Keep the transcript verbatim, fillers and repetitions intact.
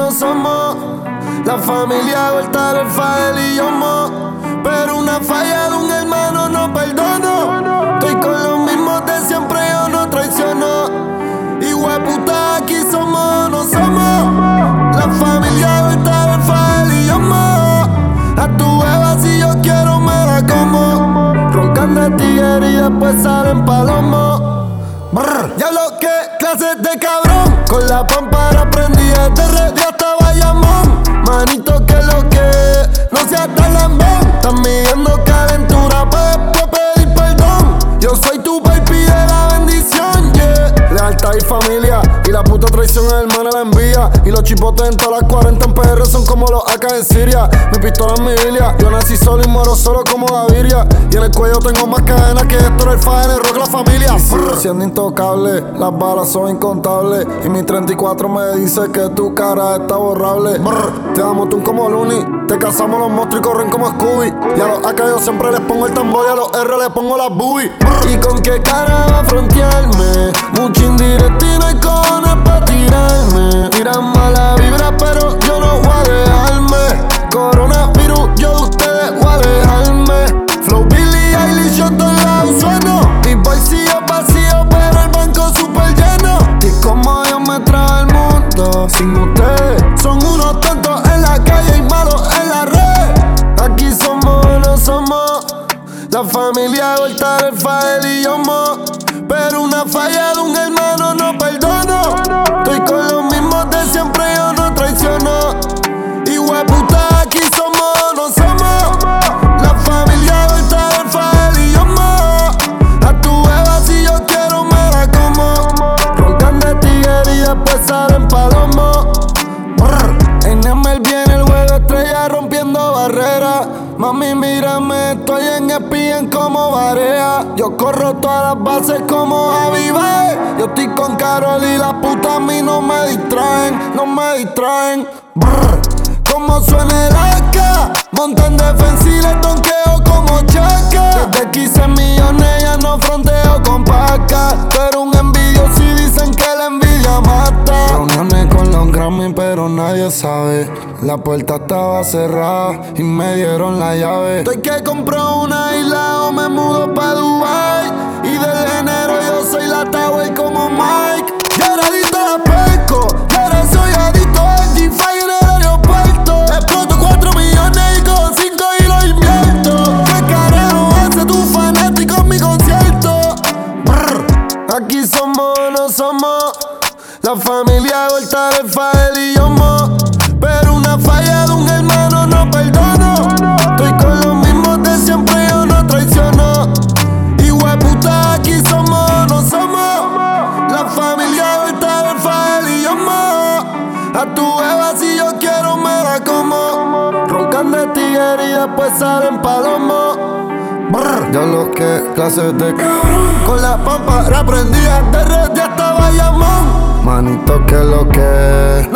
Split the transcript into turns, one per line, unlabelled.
no somos la familia Gortal, el Fael y Yomo. Pero una falla de un hermano no perdono. Estoy con los mismos de siempre, yo no traiciono. Igual puta, aquí somos, no somos la familia Gortal, el Fael y Yomo. A tu beba si yo quiero me la como. Roncan de tigre y después salen palomos. Brr. Ya lo que clases de cabrón. Con la pámpara prendida de red y hasta Bayamón. Manito que lo que no sea tan lambón. Están midiendo calentura pa' después pedir perdón. Yo soy tu baby de la bendición, yeah. Lealtad y familia. Y la puta traición hermana la envía. Y los chipotes en todas las cuarenta en P R son como los A K en Siria. Mi pistola es mi Biblia. Yo nací solo y muero solo como Gaviria. Y en el cuello tengo más cadenas que Héctor, el Fael, el rock, la familia. Y sigo siendo intocable, las balas son incontables. Y mi treinta y cuatro me dice que tu cara está borrable. Brr. Te damos tú como Looney. Te cazamos los monstruos y corren como Scooby. Y a los A K yo siempre les pongo el tambor y a los R les pongo las boobies. ¿Y con qué cara va a frontearme? Mucha indirecta y no hay cojones pa' tirarme. Tiran mala vibra pero yo no voy a dejarme. Coronavirus, yo de ustedes voy a alejarme. Flow Billy Eilish, yo todos lados sueno. Mi bolsillo vacío pero el banco super lleno. Y como Dios me trajo al mundo sin ustedes. Son unos tontos en la calle y malos en la red. Aquí somos, no somos la familia Gortal, el Fael y Yomo. Pero una falla de un hermano no perdono. Estoy con los mismos de siempre, yo no traiciono. Igual puta, aquí somos, no somos la familia Gortal, el Fael y Yomo. A tu beba si yo quiero me la como. Roncan de tigre y después salen palomos. En M L viene el juego estrella rompiendo barreras. Mami, mírame, estoy en E S P N como Barea. Yo corro todas las bases como Avive. Yo estoy con Karol y las putas a mí no me distraen, no me distraen. Brr. Como suena el A K, montan defensa y les donqueo como Chaca. Desde quince millones ya no fronteo con Paca. Pero un envidioso y dicen que la envidia mata. Reuniones con los Grammy pero nadie sabe. La puerta estaba cerrada y me dieron la llave. Estoy que compro una isla o me mudo pa' Dubai. Y del enero yo soy la Tower como Mike. Y ahora adicto a la pesco, y ahora soy adicto al G cinco en el aeropuerto. Exploto cuatro millones y con cinco y lo invierto. ¿Qué carajo hace tu fanático en mi concierto? Brr. Aquí somos, no somos la familia Gortal, el Fael y Yomo. Pero una falla de un hermano no perdono. Estoy con los mismos de siempre, yo no traiciono. Igual puta, aquí somos, no somos la familia Gortal, el Fael y Yomo. A tu beba si yo quiero me la como. Roncan de tigre y después salen palomos. Brr. Ya lo que clases de cabrón. Con la pámpara prendida de red y hasta Bayamón. Manito que lo que